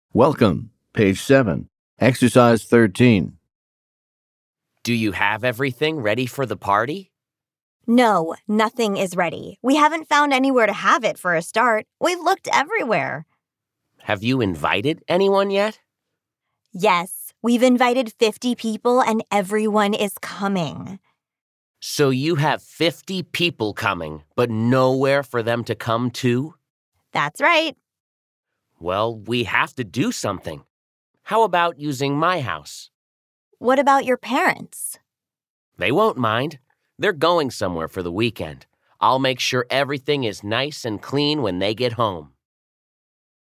Welcome. Page 7. Exercise 13. Do you have everything ready for the party? No, nothing is ready. We haven't found anywhere to have it for a start. We've looked everywhere. Have you invited anyone yet? Yes, we've invited 50 people and everyone is coming. So you have 50 people coming, but nowhere for them to come to? That's right. Well, we have to do something. How about using my house? What about your parents? They won't mind. They're going somewhere for the weekend. I'll make sure everything is nice and clean when they get home.